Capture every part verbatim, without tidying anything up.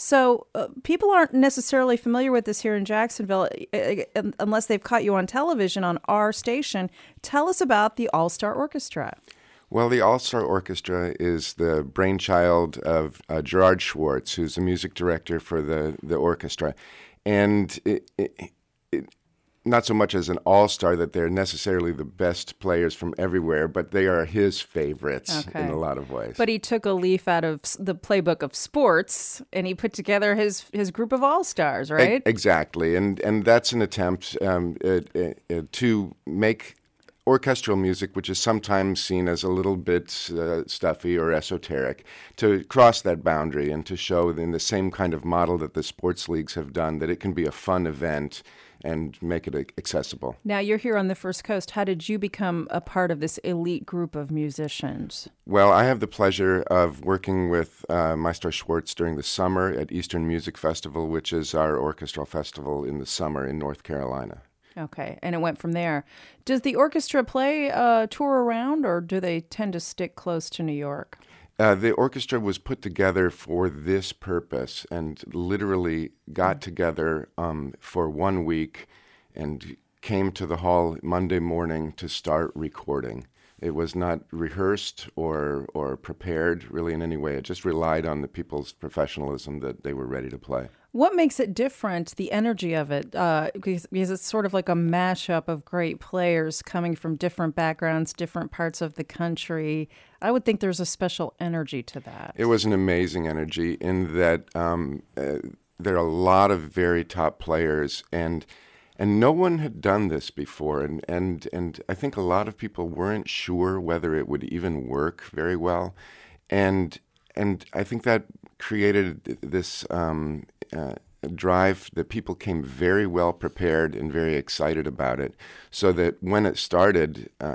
So uh, people aren't necessarily familiar with this here in Jacksonville uh, uh, unless they've caught you on television on our station. Tell us about the All-Star Orchestra. Well, the All-Star Orchestra is the brainchild of uh, Gerard Schwartz, who's the music director for the, the orchestra. And it, it, it, not so much as an all-star that they're necessarily the best players from everywhere, but they are his favorites Okay. in a lot of ways. But he took a leaf out of s- the playbook of sports, and he put together his his group of all-stars, right? E- exactly, and and that's an attempt um, uh, uh, uh, to make orchestral music, which is sometimes seen as a little bit uh, stuffy or esoteric, to cross that boundary and to show in the same kind of model that the sports leagues have done that it can be a fun event and make it accessible. Now, you're here on the First Coast. How did you become a part of this elite group of musicians? Well, I have the pleasure of working with uh, Maestro Schwartz during the summer at Eastern Music Festival, which is our orchestral festival in the summer in North Carolina. Okay, and it went from there. Does the orchestra play uh, tour around, or do they tend to stick close to New York? Uh, the orchestra was put together for this purpose and literally got together um, for one week and came to the hall Monday morning to start recording. It was not rehearsed or or prepared really in any way. It just relied on the people's professionalism that they were ready to play. What makes it different, the energy of it? Uh, because, because it's sort of like a mashup of great players coming from different backgrounds, different parts of the country. I would think there's a special energy to that. It was an amazing energy in that um, uh, there are a lot of very top players, and and no one had done this before, and, and, and I think a lot of people weren't sure whether it would even work very well, and and I think that created this um, uh, drive that people came very well prepared and very excited about it, so that when it started, uh,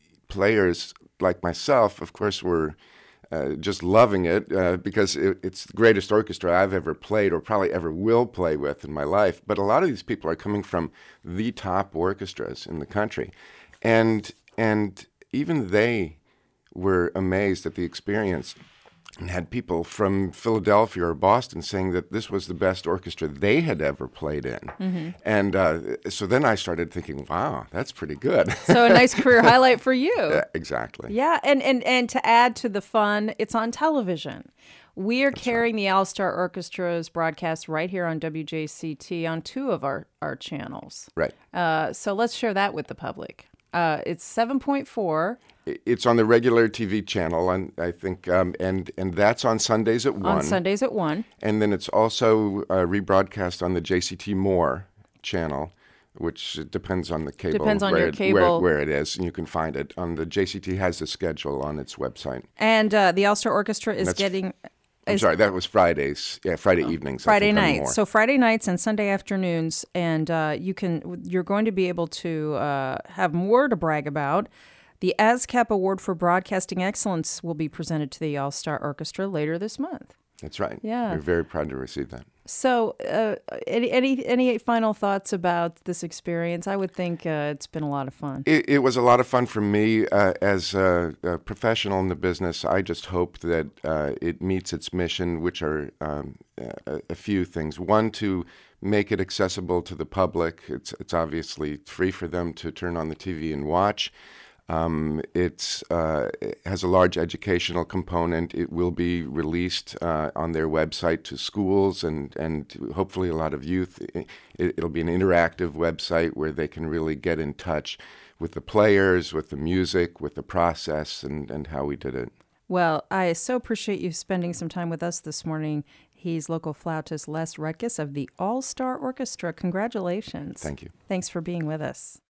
players like myself, of course, were uh, just loving it uh, because it, it's the greatest orchestra I've ever played or probably ever will play with in my life. But a lot of these people are coming from the top orchestras in the country. And, and even they were amazed at the experience and had people from Philadelphia or Boston saying that this was the best orchestra they had ever played in. Mm-hmm. And uh, so then I started thinking, wow, that's pretty good. So a nice career highlight for you. Yeah, exactly. Yeah, and, and, and to add to the fun, it's on television. We are That's carrying right. the All-Star Orchestra's broadcast right here on W J C T on two of our, our channels. Right. Uh, so let's share that with the public. Uh, it's seven point four. It's on the regular T V channel, and I think, um, and and that's on Sundays at one. On Sundays at one. And then it's also uh, rebroadcast on the J C T More channel, which depends on the cable. Depends on where your it, cable. Where, where it is, and you can find it on the J C T has the schedule on its website. And uh, the All-Star Orchestra is That's, getting. I'm is, sorry, that was Fridays. Yeah, Friday evenings. Friday I think, on nights. More. So Friday nights and Sunday afternoons, and uh, you can. You're going to be able to uh, have more to brag about. The ASCAP Award for Broadcasting Excellence will be presented to the All-Star Orchestra later this month. That's right. Yeah. We're very proud to receive that. So, uh, any, any any final thoughts about this experience? I would think uh, it's been a lot of fun. It, it was a lot of fun for me uh, as a, a professional in the business. I just hope that uh, it meets its mission, which are um, a, a few things. One, to make it accessible to the public. It's it's obviously free for them to turn on the T V and watch. Um, it's, uh, it has a large educational component. It will be released uh, on their website to schools and, and hopefully a lot of youth. It, it'll be an interactive website where they can really get in touch with the players, with the music, with the process, and, and how we did it. Well, I so appreciate you spending some time with us this morning. He's local flautist Les Rutkus of the All-Star Orchestra. Congratulations. Thank you. Thanks for being with us.